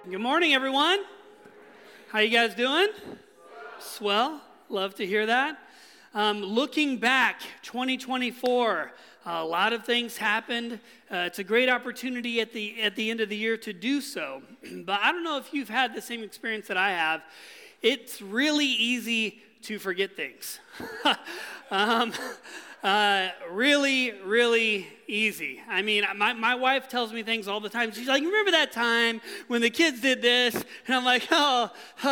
Good morning, everyone. How you guys doing? Swell. Love to hear that. Looking back, 2024, a lot of things happened. It's a great opportunity at the end of the year to do so. But I don't know if you've had the same experience that I have. It's really easy to forget things. Really easy. I mean, my wife tells me things all the time. She's like, remember that time when the kids did this? And I'm like, no.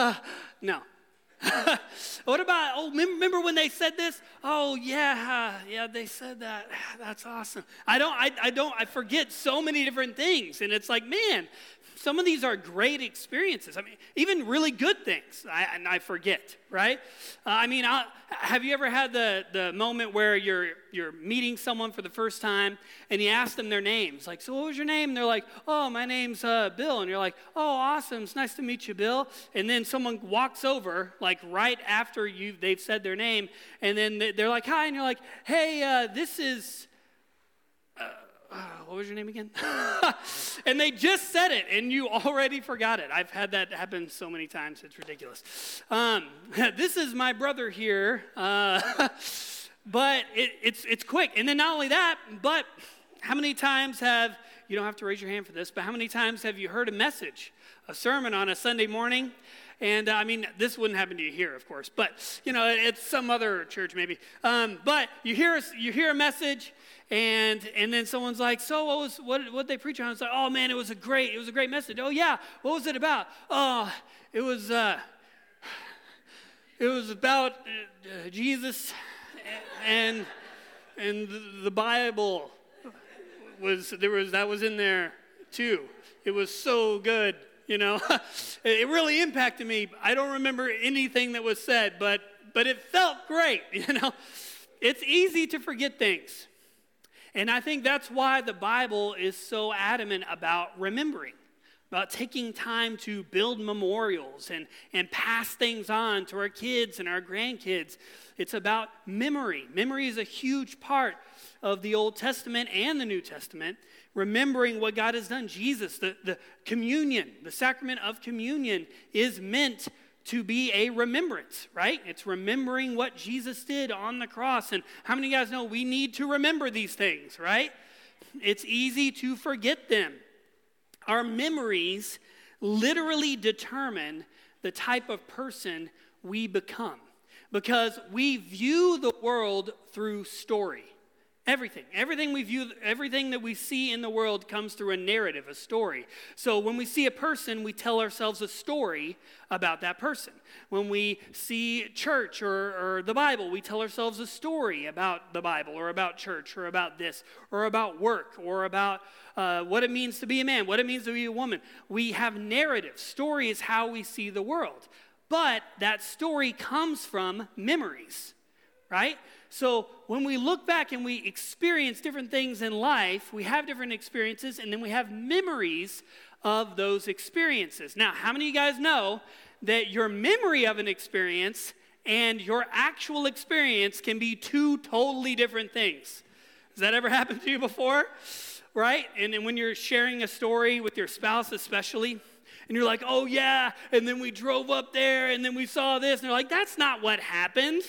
What about, remember when they said this? Oh, yeah, they said that. That's awesome. I forget so many different things. And it's like, man, some of these are great experiences. I mean, even really good things, I forget, right? Have you ever had the moment where you're meeting someone for the first time and you ask them their names? Like, so what was your name? And they're like, oh, my name's Bill. And you're like, oh, awesome. It's nice to meet you, Bill. And then someone walks over, like right after they've said their name, and then they're like, hi. And you're like, hey, this is... what was your name again? And they just said it, and you already forgot it. I've had that happen so many times, it's ridiculous. This is my brother here, but it's quick. And then not only that, but how many times you don't have to raise your hand for this, but how many times have you heard a sermon on a Sunday morning? And this wouldn't happen to you here, of course, but it's some other church maybe. But you hear a message, and then someone's like, so what they preach on? It's like, oh man, it was a great message. Oh yeah, what was it about? Oh, it was about Jesus, and the Bible that was in there too. It was so good. It really impacted me. I don't remember anything that was said, but it felt great, It's easy to forget things. And I think that's why the Bible is so adamant about remembering, about taking time to build memorials and pass things on to our kids and our grandkids. It's about memory. Memory is a huge part of the Old Testament and the New Testament. Remembering what God has done. Jesus, the communion, the sacrament of communion is meant to be a remembrance, right? It's remembering what Jesus did on the cross. And how many of you guys know we need to remember these things, right? It's easy to forget them. Our memories literally determine the type of person we become because we view the world through story. Everything we view, everything that we see in the world comes through a narrative, a story. So when we see a person, we tell ourselves a story about that person. When we see church or the Bible, we tell ourselves a story about the Bible or about church or about this or about work or about what it means to be a man, what it means to be a woman. We have narratives. Story is how we see the world. But that story comes from memories, right? So when we look back and we experience different things in life, we have different experiences, and then we have memories of those experiences. Now, how many of you guys know that your memory of an experience and your actual experience can be two totally different things? Has that ever happened to you before? Right? And then when you're sharing a story with your spouse especially, and you're like, oh yeah, and then we drove up there, and then we saw this, and they're like, that's not what happened.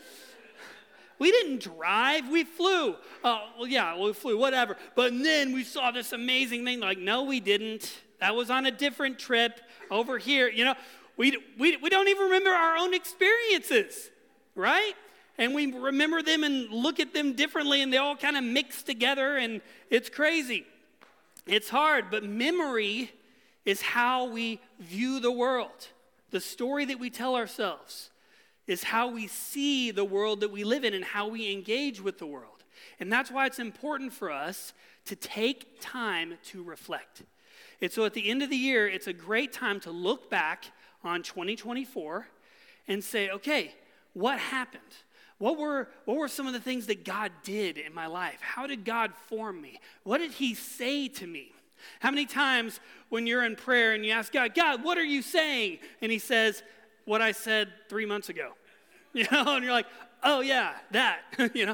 We didn't drive, we flew. We flew, whatever. But then we saw this amazing thing. Like, no, we didn't. That was on a different trip over here. We don't even remember our own experiences, right? And we remember them and look at them differently, and they all kind of mix together, and it's crazy. It's hard, but memory is how we view the world. The story that we tell ourselves is how we see the world that we live in and how we engage with the world. And that's why it's important for us to take time to reflect. And so at the end of the year, it's a great time to look back on 2024 and say, okay, what happened? What were some of the things that God did in my life? How did God form me? What did he say to me? How many times when you're in prayer and you ask God, what are you saying? And he says, what I said 3 months ago. And you're like, oh yeah, that,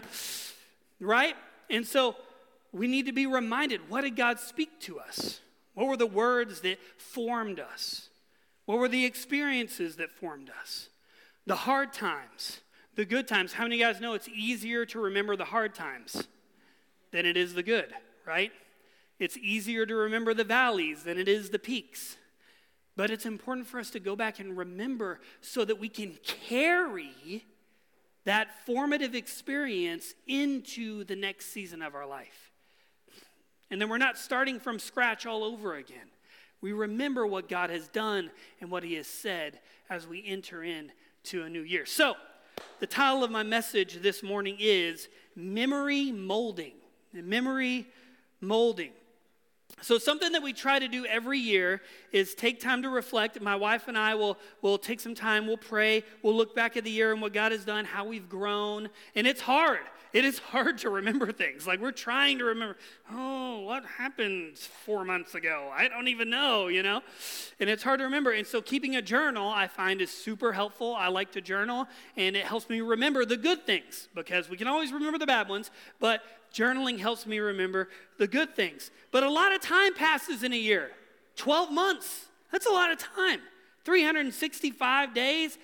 right? And so we need to be reminded, what did God speak to us? What were the words that formed us? What were the experiences that formed us? The hard times, the good times. How many of you guys know it's easier to remember the hard times than it is the good, right? It's easier to remember the valleys than it is the peaks. But it's important for us to go back and remember so that we can carry that formative experience into the next season of our life. And then we're not starting from scratch all over again. We remember what God has done and what he has said as we enter into a new year. So, the title of my message this morning is Memory Molding. Memory Molding. So something that we try to do every year is take time to reflect. My wife and I will take some time, we'll pray, we'll look back at the year and what God has done, how we've grown. And it's hard. It is hard to remember things. Like we're trying to remember, what happened 4 months ago? I don't even know, And it's hard to remember. And so keeping a journal I find is super helpful. I like to journal and it helps me remember the good things because we can always remember the bad ones, but journaling helps me remember the good things. But a lot of time passes in a year. 12 months. That's a lot of time. 365 days,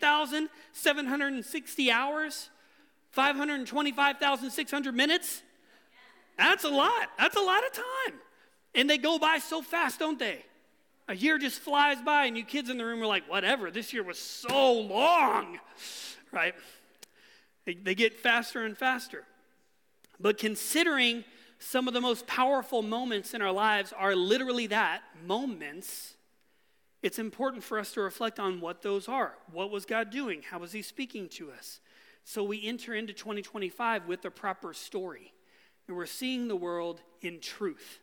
8,760 hours, 525,600 minutes. That's a lot. That's a lot of time. And they go by so fast, don't they? A year just flies by and you kids in the room are like, whatever, this year was so long, right? They get faster and faster. But considering some of the most powerful moments in our lives are literally that, moments, it's important for us to reflect on what those are. What was God doing? How was he speaking to us? So we enter into 2025 with the proper story. And we're seeing the world in truth.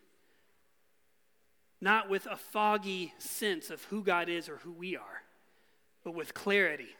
Not with a foggy sense of who God is or who we are, but with clarity.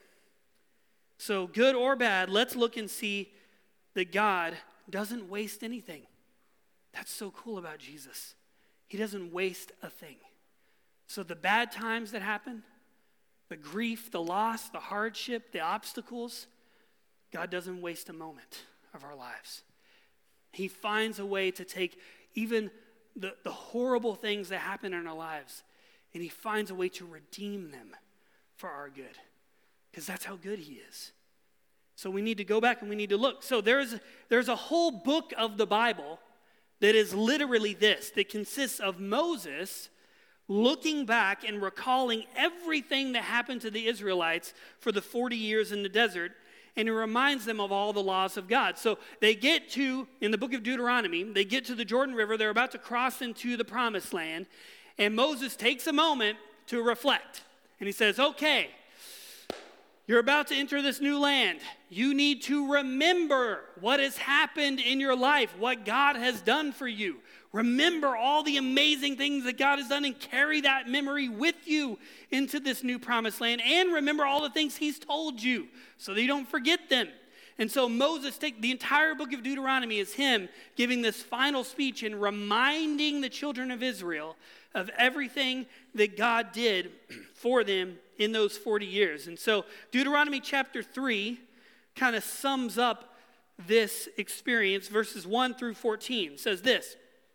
So good or bad, let's look and see that God doesn't waste anything. That's so cool about Jesus. He doesn't waste a thing. So the bad times that happen, the grief, the loss, the hardship, the obstacles, God doesn't waste a moment of our lives. He finds a way to take even the horrible things that happen in our lives, and he finds a way to redeem them for our good, because that's how good he is. So we need to go back and we need to look. So there's a whole book of the Bible that is literally this, that consists of Moses looking back and recalling everything that happened to the Israelites for the 40 years in the desert, and it reminds them of all the laws of God. So they get to, in the book of Deuteronomy, they get to the Jordan River, they're about to cross into the promised land, and Moses takes a moment to reflect. And he says, okay, you're about to enter this new land. You need to remember what has happened in your life, what God has done for you. Remember all the amazing things that God has done and carry that memory with you into this new promised land. And remember all the things he's told you so that you don't forget them. And so Moses, the entire book of Deuteronomy is him giving this final speech and reminding the children of Israel of everything that God did for them in those 40 years. And so Deuteronomy chapter 3 kind of sums up this experience. Verses 1 through 14 says this.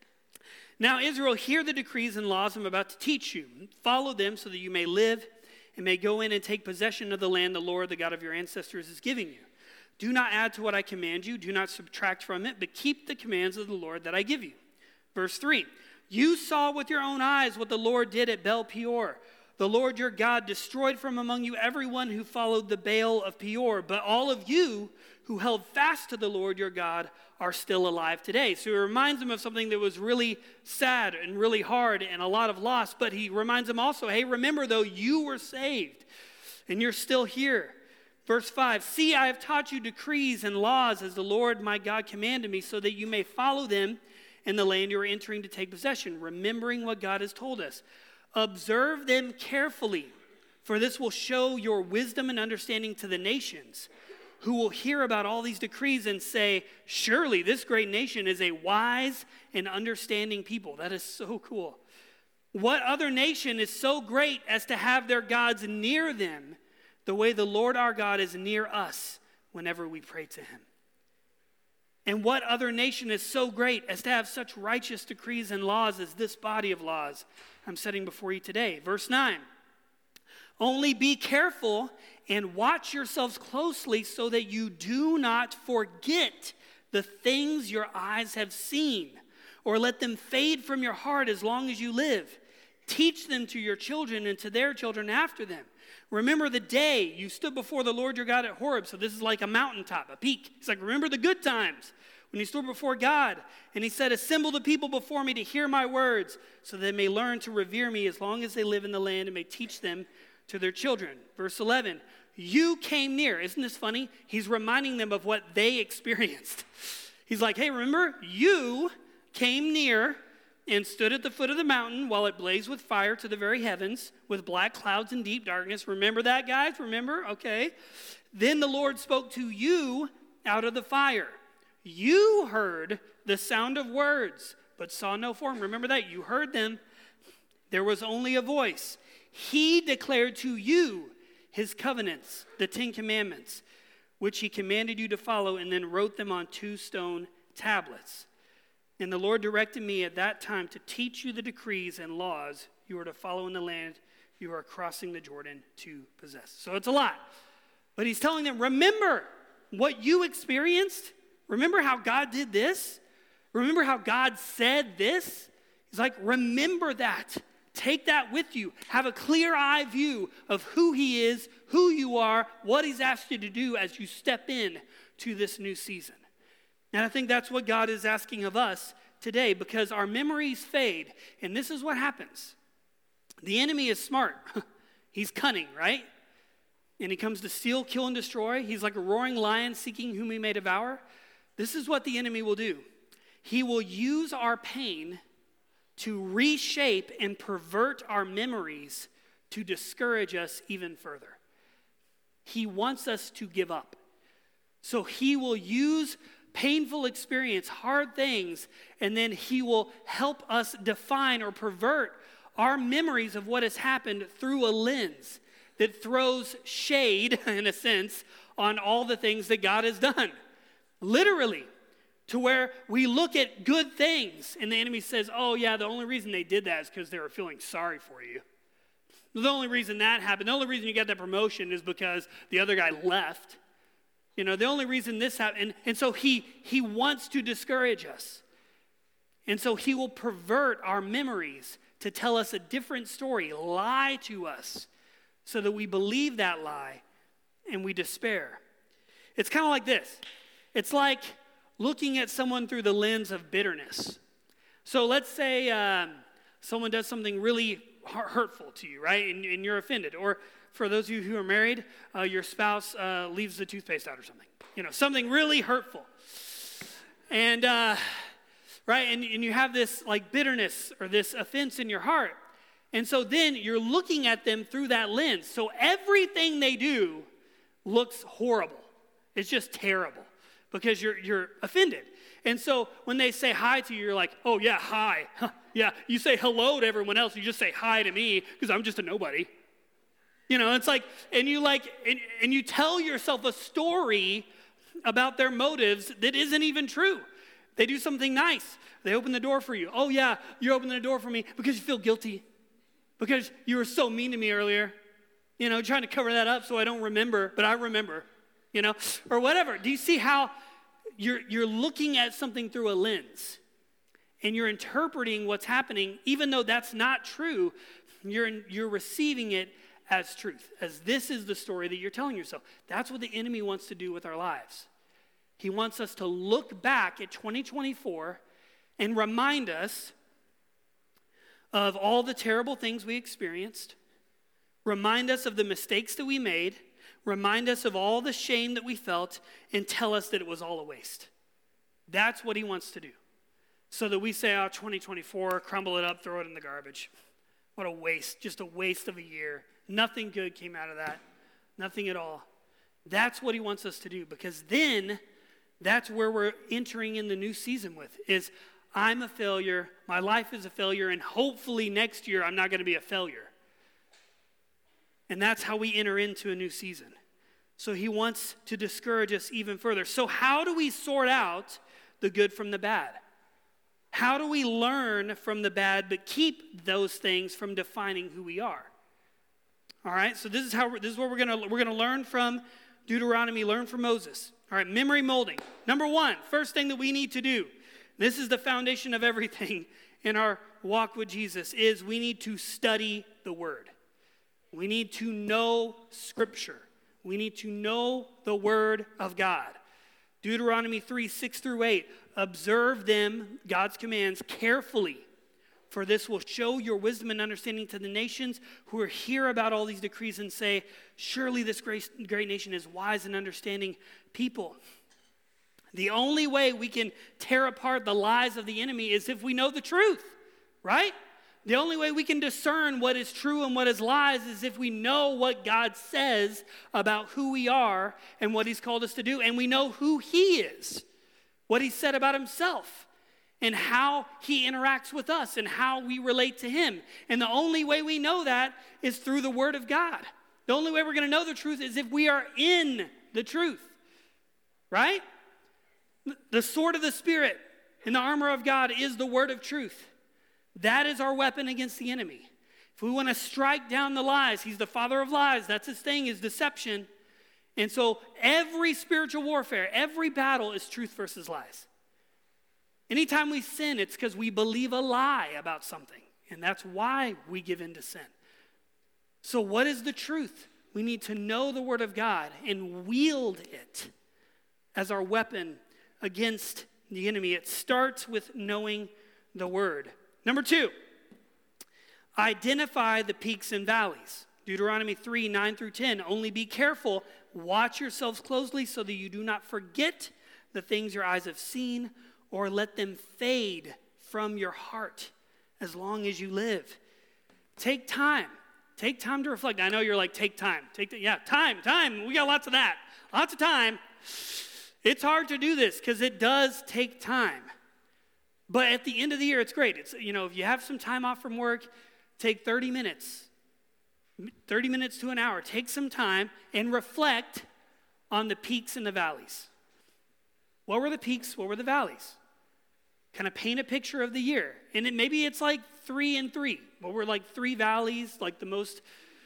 Now, Israel, hear the decrees and laws I'm about to teach you. Follow them so that you may live and may go in and take possession of the land the Lord, the God of your ancestors, is giving you. Do not add to what I command you. Do not subtract from it, but keep the commands of the Lord that I give you. Verse 3, you saw with your own eyes what the Lord did at Baal Peor. The Lord your God destroyed from among you everyone who followed the Baal of Peor, but all of you who held fast to the Lord your God are still alive today. So he reminds them of something that was really sad and really hard and a lot of loss, but he reminds them also, hey, remember though, you were saved and you're still here. Verse 5, see, I have taught you decrees and laws as the Lord my God commanded me, so that you may follow them in the land you are entering to take possession, remembering what God has told us. Observe them carefully, for this will show your wisdom and understanding to the nations, who will hear about all these decrees and say, surely this great nation is a wise and understanding people. That is so cool. What other nation is so great as to have their gods near them the way the Lord our God is near us whenever we pray to him? And what other nation is so great as to have such righteous decrees and laws as this body of laws I'm setting before you today? Verse 9. Only be careful and watch yourselves closely so that you do not forget the things your eyes have seen, or let them fade from your heart as long as you live. Teach them to your children and to their children after them. Remember the day you stood before the Lord your God at Horeb. So this is like a mountaintop, a peak. It's like, remember the good times when you stood before God. And he said, assemble the people before me to hear my words, so they may learn to revere me as long as they live in the land, and may teach them to their children. Verse 11, you came near. Isn't this funny? He's reminding them of what they experienced. He's like, hey, remember, you came near and stood at the foot of the mountain while it blazed with fire to the very heavens, with black clouds and deep darkness. Remember that, guys? Remember? Okay. Then the Lord spoke to you out of the fire. You heard the sound of words, but saw no form. Remember that? You heard them. There was only a voice. He declared to you his covenants, the 10 Commandments, which he commanded you to follow, and then wrote them on 2 stone tablets. And the Lord directed me at that time to teach you the decrees and laws you are to follow in the land you are crossing the Jordan to possess. So it's a lot. But he's telling them, remember what you experienced. Remember how God did this. Remember how God said this. He's like, remember that. Take that with you. Have a clear eye view of who he is, who you are, what he's asked you to do as you step in to this new season. And I think that's what God is asking of us today, because our memories fade. And this is what happens. The enemy is smart. He's cunning, right? And he comes to steal, kill, and destroy. He's like a roaring lion seeking whom he may devour. This is what the enemy will do. He will use our pain to reshape and pervert our memories to discourage us even further. He wants us to give up. So he will use painful experience, hard things, and then he will help us define or pervert our memories of what has happened through a lens that throws shade, in a sense, on all the things that God has done. Literally, to where we look at good things, and the enemy says, oh yeah, the only reason they did that is because they were feeling sorry for you. The only reason that happened, the only reason you got that promotion is because the other guy left. You know, the only reason this happened, and so he wants to discourage us. And so he will pervert our memories to tell us a different story, lie to us, so that we believe that lie and we despair. It's kind of like this. It's like looking at someone through the lens of bitterness. So let's say someone does something really hurtful to you, right? And you're offended. Or for those of you who are married, your spouse leaves the toothpaste out or something. You know, something really hurtful. And, right, and you have this like bitterness or this offense in your heart. And so then you're looking at them through that lens. So everything they do looks horrible. It's just terrible because you're offended. And so when they say hi to you, you're like, oh yeah, hi. Huh, yeah, you say hello to everyone else. You just say hi to me because I'm just a nobody. You know, it's like, and you tell yourself a story about their motives that isn't even true. They do something nice. They open the door for you. Oh yeah, you're opening the door for me because you feel guilty. Because you were so mean to me earlier. You know, trying to cover that up so I don't remember, but I remember. You know, or whatever. Do you see how you're looking at something through a lens and you're interpreting what's happening, even though that's not true, you're receiving it as truth, as this is the story that you're telling yourself. That's what the enemy wants to do with our lives. He wants us to look back at 2024 and remind us of all the terrible things we experienced, remind us of the mistakes that we made, remind us of all the shame that we felt, and tell us that it was all a waste. That's what he wants to do. So that we say, oh, 2024, crumble it up, throw it in the garbage. What a waste, just a waste of a year. Nothing good came out of that, nothing at all. That's what he wants us to do, because then that's where we're entering in the new season with, is I'm a failure, my life is a failure, and hopefully next year I'm not going to be a failure. And that's how we enter into a new season. So he wants to discourage us even further. So how do we sort out the good from the bad? How do we learn from the bad but keep those things from defining who we are? All right, so this is what we're gonna learn from Deuteronomy, learn from Moses. All right, memory molding. Number one, first thing that we need to do, this is the foundation of everything in our walk with Jesus, is we need to study the Word. We need to know Scripture. We need to know the Word of God. Deuteronomy 3, 6 through 8, observe them, God's commands, carefully. For this will show your wisdom and understanding to the nations who are hear about all these decrees and say, surely this great nation is wise and understanding people. The only way we can tear apart the lies of the enemy is if we know the truth, right? The only way we can discern what is true and what is lies is if we know what God says about who we are and what he's called us to do, and we know who he is, what he said about himself, and how he interacts with us and how we relate to him. And the only way we know that is through the Word of God. The only way we're going to know the truth is if we are in the truth, right? The sword of the Spirit and the armor of God is the Word of truth. That is our weapon against the enemy. If we want to strike down the lies, he's the father of lies. That's his thing, is deception. And so every spiritual warfare, every battle is truth versus lies. Anytime we sin, it's because we believe a lie about something. And that's why we give in to sin. So what is the truth? We need to know the Word of God and wield it as our weapon against the enemy. It starts with knowing the Word. Number two, identify the peaks and valleys. Deuteronomy 3, 9 through 10. Only be careful, watch yourselves closely so that you do not forget the things your eyes have seen or let them fade from your heart as long as you live. Take time. Take time to reflect. I know you're like, take time. Time. We got lots of that. Lots of time. It's hard to do this because it does take time. But at the end of the year, it's great. It's, if you have some time off from work, take 30 minutes to an hour. Take some time and reflect on the peaks and the valleys. What were the peaks? What were the valleys? Kind of paint a picture of the year. And maybe it's like 3 and 3. What were like 3 valleys, like the most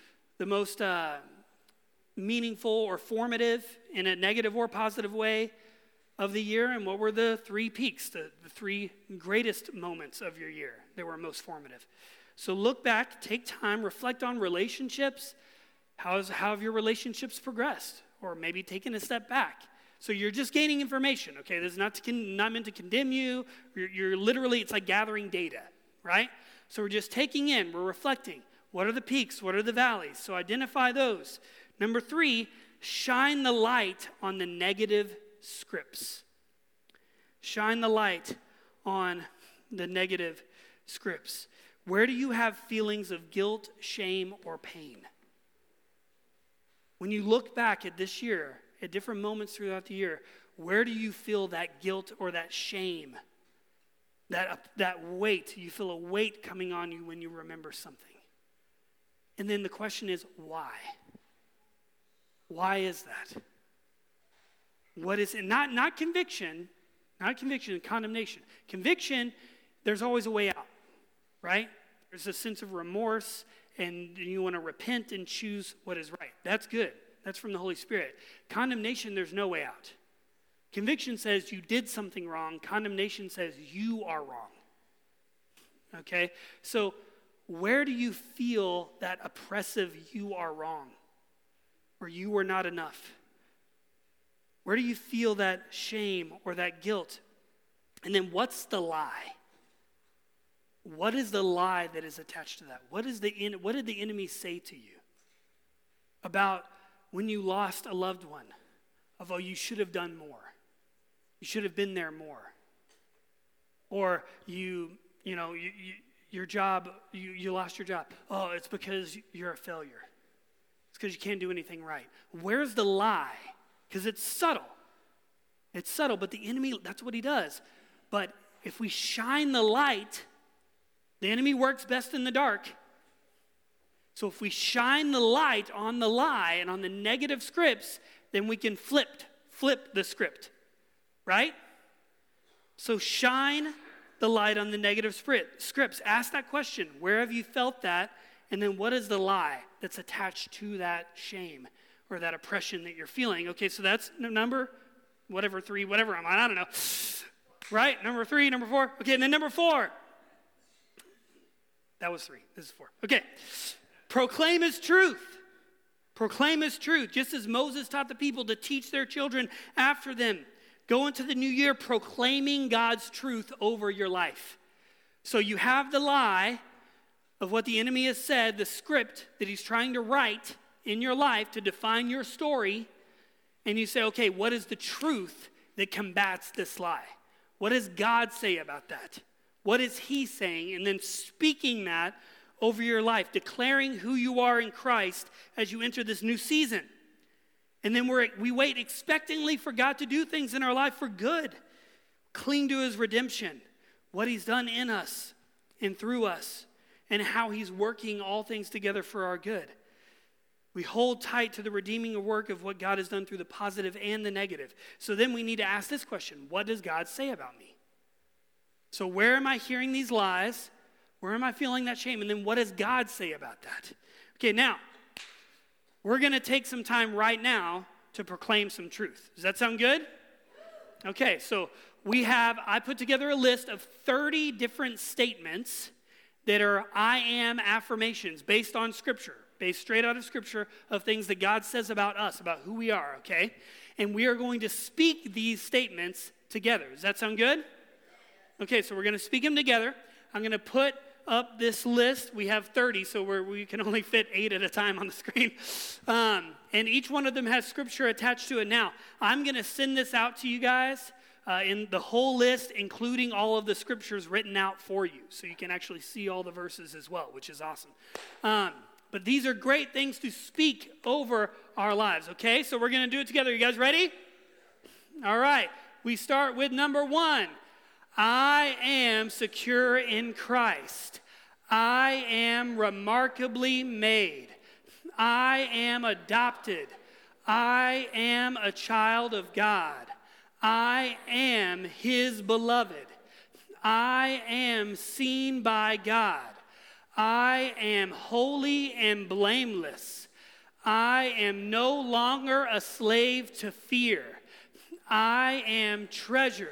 meaningful or formative in a negative or positive way of the year, and what were the 3 peaks, the 3 greatest moments of your year that were most formative. So look back, take time, reflect on relationships. How have your relationships progressed? Or maybe taking a step back. So you're just gaining information, okay? This is not meant to condemn you. You're literally, it's like gathering data, right? So we're just taking in, we're reflecting. What are the peaks? What are the valleys? So identify those. Number 3, shine the light on the negative scripts. Shine the light on the negative scripts. Where do you have feelings of guilt, shame, or pain? When you look back at this year, at different moments throughout the year, where do you feel that guilt or that shame? That weight, you feel a weight coming on you when you remember something. And then the question is, why? Why is that? What is it? Not conviction, condemnation. Conviction, there's always a way out, right? There's a sense of remorse, and you want to repent and choose what is right. That's good. That's from the Holy Spirit. Condemnation, there's no way out. Conviction says you did something wrong. Condemnation says you are wrong. Okay? So where do you feel that oppressive you are wrong? Or you were not enough? Where do you feel that shame or that guilt? And then what's the lie? What is the lie that is attached to that? What did the enemy say to you about when you lost a loved one? Of, oh, you should have done more. You should have been there more. Or your job, you lost your job. Oh, it's because you're a failure. It's because you can't do anything right. Where's the lie? Because it's subtle. It's subtle, but the enemy, that's what he does. But if we shine the light, the enemy works best in the dark. So if we shine the light on the lie and on the negative scripts, then we can flip the script, right? So shine the light on the negative scripts. Ask that question. Where have you felt that? And then what is the lie that's attached to that shame or that oppression that you're feeling? Okay, so that's number, whatever, 3, whatever I'm on, I don't know. Right? Number 3, number 4. Okay, and then number 4. That was 3. This is 4. Okay. Proclaim his truth. Proclaim his truth. Just as Moses taught the people to teach their children after them. Go into the new year proclaiming God's truth over your life. So you have the lie of what the enemy has said, the script that he's trying to write in your life to define your story. And you say, okay, what is the truth that combats this lie? What does God say about that? What is he saying? And then speaking that over your life, declaring who you are in Christ as you enter this new season. And then we wait expectantly for God to do things in our life for good. Cling to his redemption, what he's done in us and through us, and how he's working all things together for our good. We hold tight to the redeeming work of what God has done through the positive and the negative. So then we need to ask this question: what does God say about me? So where am I hearing these lies? Where am I feeling that shame? And then what does God say about that? Okay, now, we're going to take some time right now to proclaim some truth. Does that sound good? Okay, so I put together a list of 30 different statements that are I am affirmations based on Scripture, based straight out of Scripture, of things that God says about us, about who we are, okay? And we are going to speak these statements together. Does that sound good? Okay, so we're going to speak them together. I'm going to put up this list. We have 30, so we can only fit 8 at a time on the screen. And each one of them has Scripture attached to it. Now, I'm going to send this out to you guys in the whole list, including all of the Scriptures written out for you, so you can actually see all the verses as well, which is awesome. But these are great things to speak over our lives, okay? So we're going to do it together. You guys ready? All right. We start with number 1. I am secure in Christ. I am remarkably made. I am adopted. I am a child of God. I am his beloved. I am seen by God. I am holy and blameless. I am no longer a slave to fear. I am treasured.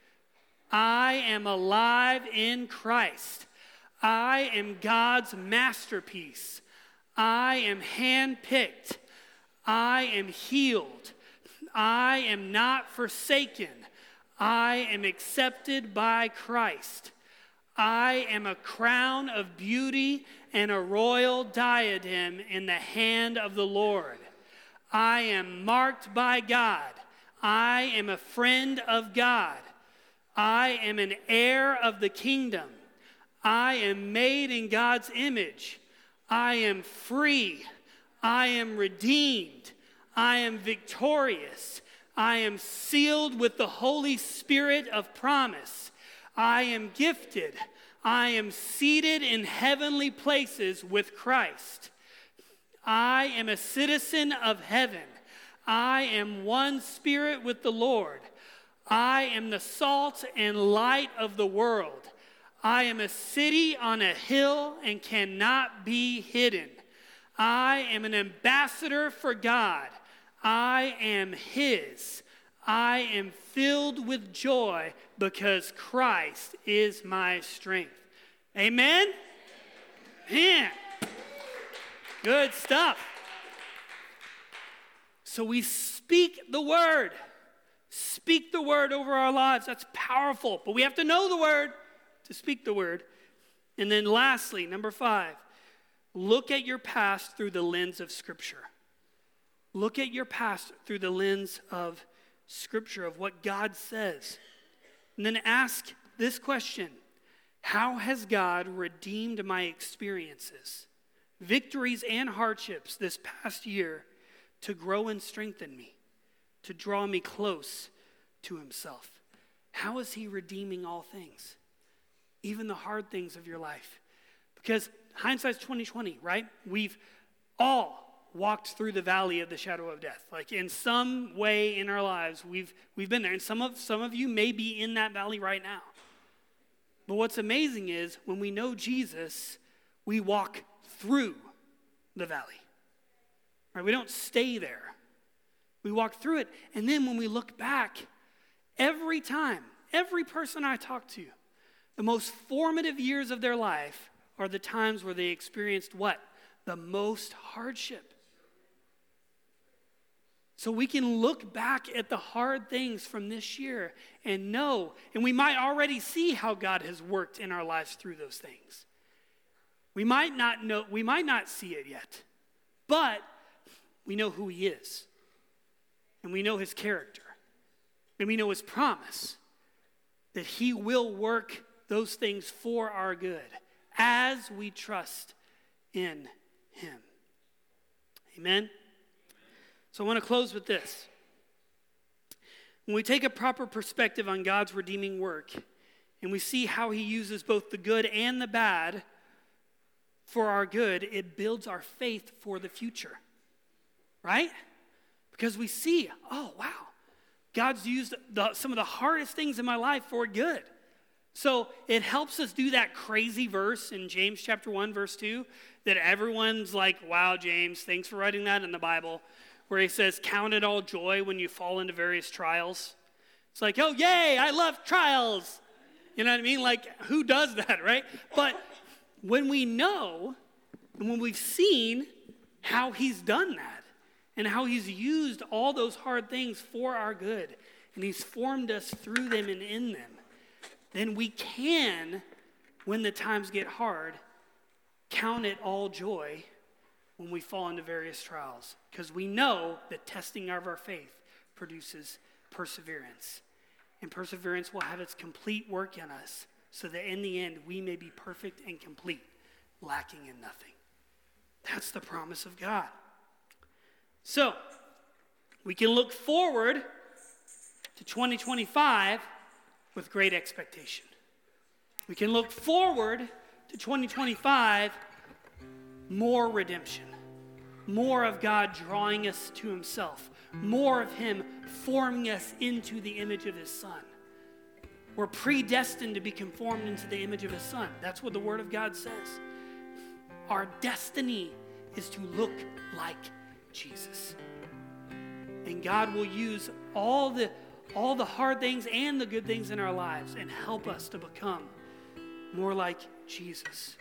I am alive in Christ. I am God's masterpiece. I am handpicked. I am healed. I am not forsaken. I am accepted by Christ. I am a crown of beauty and a royal diadem in the hand of the Lord. I am marked by God. I am a friend of God. I am an heir of the kingdom. I am made in God's image. I am free. I am redeemed. I am victorious. I am sealed with the Holy Spirit of promise. I am gifted. I am seated in heavenly places with Christ. I am a citizen of heaven. I am one spirit with the Lord. I am the salt and light of the world. I am a city on a hill and cannot be hidden. I am an ambassador for God. I am his. I am filled with joy because Christ is my strength. Amen? Man, good stuff. So we speak the word. Speak the word over our lives. That's powerful. But we have to know the word to speak the word. And then lastly, number 5, look at your past through the lens of Scripture. Look at your past through the lens of Scripture, of what God says. And then ask this question: how has God redeemed my experiences, victories and hardships this past year to grow and strengthen me, to draw me close to himself? How is he redeeming all things, even the hard things of your life? Because hindsight's 20/20, right? We've all walked through the valley of the shadow of death. Like in some way in our lives, we've been there. And some of you may be in that valley right now. But what's amazing is when we know Jesus, we walk through the valley. Right? We don't stay there. We walk through it. And then when we look back, every time, every person I talk to, the most formative years of their life are the times where they experienced what? The most hardship. So we can look back at the hard things from this year and know, and we might already see how God has worked in our lives through those things. We might not know, we might not see it yet, but we know who he is. And we know his character. And we know his promise that he will work those things for our good as we trust in him. Amen? So I want to close with this. When we take a proper perspective on God's redeeming work, and we see how he uses both the good and the bad for our good, it builds our faith for the future. Right? Because we see, oh, wow, God's used some of the hardest things in my life for good. So it helps us do that crazy verse in James chapter 1, verse 2, that everyone's like, wow, James, thanks for writing that in the Bible, where he says, count it all joy when you fall into various trials. It's like, oh, yay, I love trials. You know what I mean? Like, who does that, right? But when we know, and when we've seen how he's done that, and how he's used all those hard things for our good, and he's formed us through them and in them, then we can, when the times get hard, count it all joy when we fall into various trials, because we know that testing of our faith produces perseverance. And perseverance will have its complete work in us, so that in the end we may be perfect and complete, lacking in nothing. That's the promise of God. So, we can look forward to 2025 with great expectation. We can look forward to 2025, more redemption, more of God drawing us to himself, more of him forming us into the image of his Son. We're predestined to be conformed into the image of his Son. That's what the Word of God says. Our destiny is to look like Jesus. And God will use all the hard things and the good things in our lives and help us to become more like Jesus.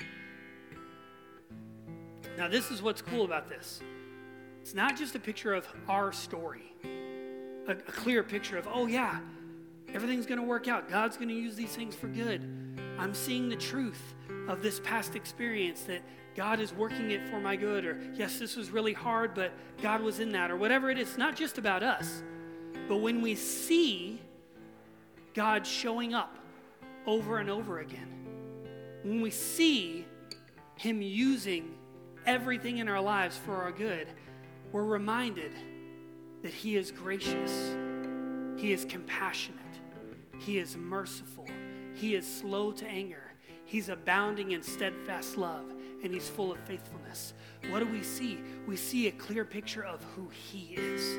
Now, this is what's cool about this. It's not just a picture of our story, a clear picture of, oh yeah, everything's going to work out. God's going to use these things for good. I'm seeing the truth of this past experience, that God is working it for my good, or yes, this was really hard, but God was in that, or whatever it is. It's not just about us. But when we see God showing up over and over again, when we see him using everything in our lives for our good, we're reminded that he is gracious, he is compassionate, he is merciful, he is slow to anger, he's abounding in steadfast love, and he's full of faithfulness. What do we see? We see a clear picture of who he is.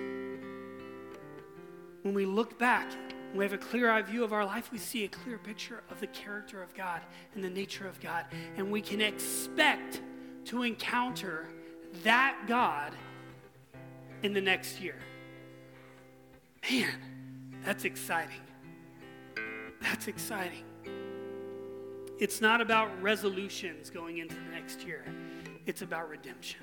When we look back, we have a clear-eyed view of our life, we see a clear picture of the character of God and the nature of God, and we can expect to encounter that God in the next year. Man, that's exciting. That's exciting. It's not about resolutions going into the next year. It's about redemption.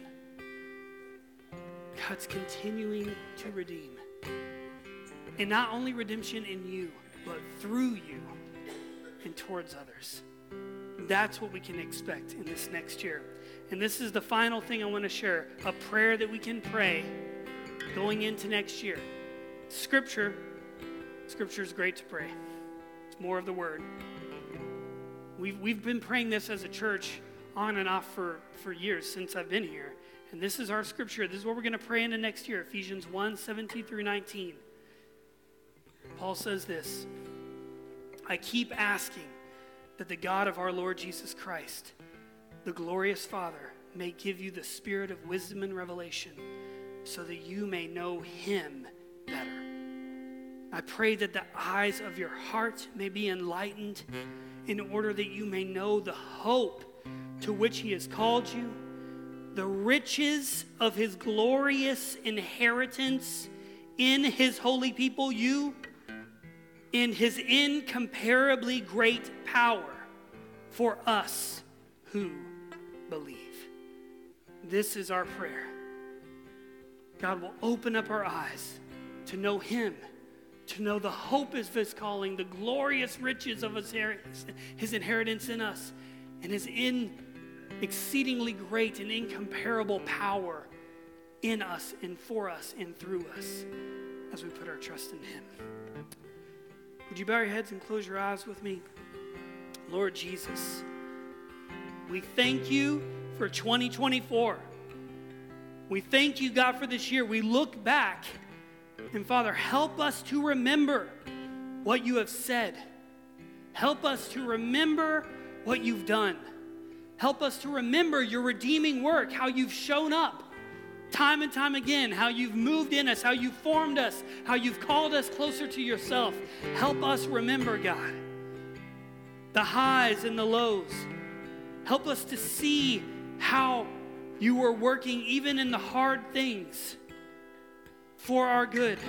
God's continuing to redeem. And not only redemption in you, but through you and towards others. That's what we can expect in this next year. And this is the final thing I want to share, a prayer that we can pray going into next year. Scripture is great to pray. It's more of the Word. We've been praying this as a church on and off for years since I've been here. And this is our scripture. This is what we're going to pray into next year, Ephesians 1:17 through 19. Paul says this: I keep asking that the God of our Lord Jesus Christ, the glorious Father, may give you the spirit of wisdom and revelation so that you may know him better. I pray that the eyes of your heart may be enlightened in order that you may know the hope to which he has called you, the riches of his glorious inheritance in his holy people, you, and his incomparably great power for us who believe. This is our prayer. God will open up our eyes to know him, to know the hope of his calling, the glorious riches of his inheritance in us, and his exceedingly great and incomparable power in us and for us and through us as we put our trust in him. Would you bow your heads and close your eyes with me? Lord Jesus, we thank you for 2024. We thank you, God, for this year. We look back, and Father, help us to remember what you have said. Help us to remember what you've done. Help us to remember your redeeming work, how you've shown up time and time again, how you've moved in us, how you've formed us, how you've called us closer to yourself. Help us remember, God, the highs and the lows. Help us to see how you were working even in the hard things for our good.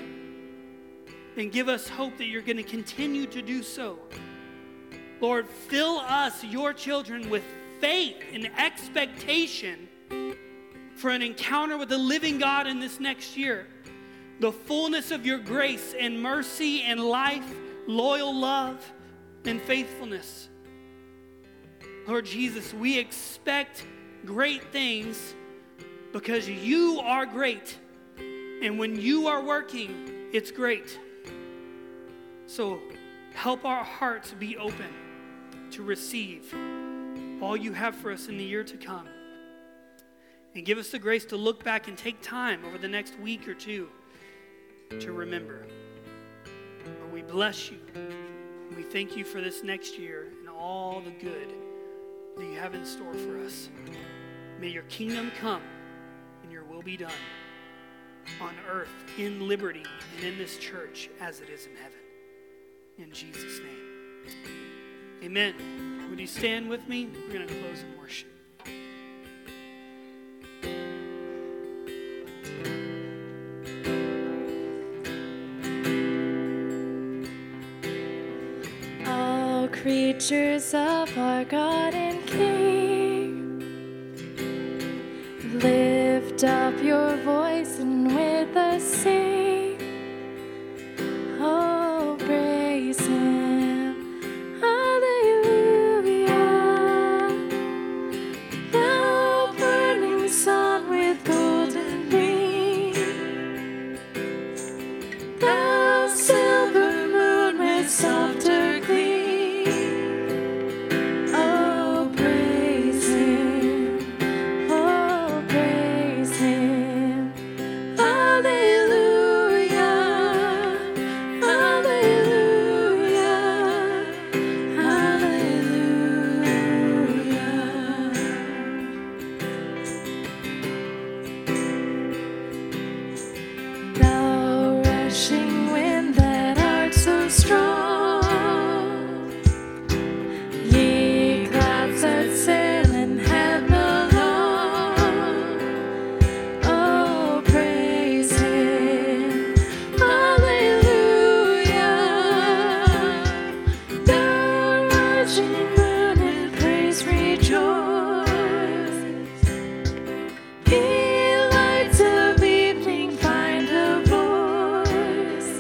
And give us hope that you're going to continue to do so. Lord, fill us, your children, with faith and expectation for an encounter with the living God in this next year. The fullness of your grace and mercy and life, loyal love and faithfulness. Lord Jesus, we expect great things because you are great. And when you are working, it's great. So help our hearts be open to receive all you have for us in the year to come. And give us the grace to look back and take time over the next week or two to remember. Lord, we bless you. We thank you for this next year and all the good that you have in store for us. May your kingdom come and your will be done on earth, in liberty, and in this church as it is in heaven. In Jesus' name. Amen. Would you stand with me? We're going to close in worship. All creatures of our God and King, lift up your voice and with us sing. Oh, praise him. Hallelujah. Thou burning sun with golden beam, thou silver moon with softer gleam. Oh, praise him. Oh, praise him. Hallelujah. Hallelujah. Hallelujah. Thou rushing wind that art so strong, ye clouds that sail in heaven alone. Oh, praise him. Hallelujah. Thou rushing moon in praise rejoice. Ye lights of evening find a voice.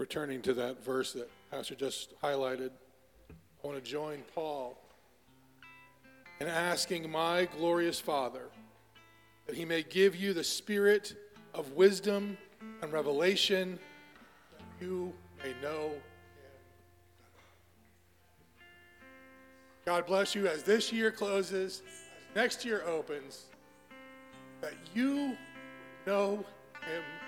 returning to that verse that Pastor just highlighted, I want to join Paul in asking my glorious Father that he may give you the spirit of wisdom and revelation that you may know him. God bless you as this year closes, as next year opens, that you know him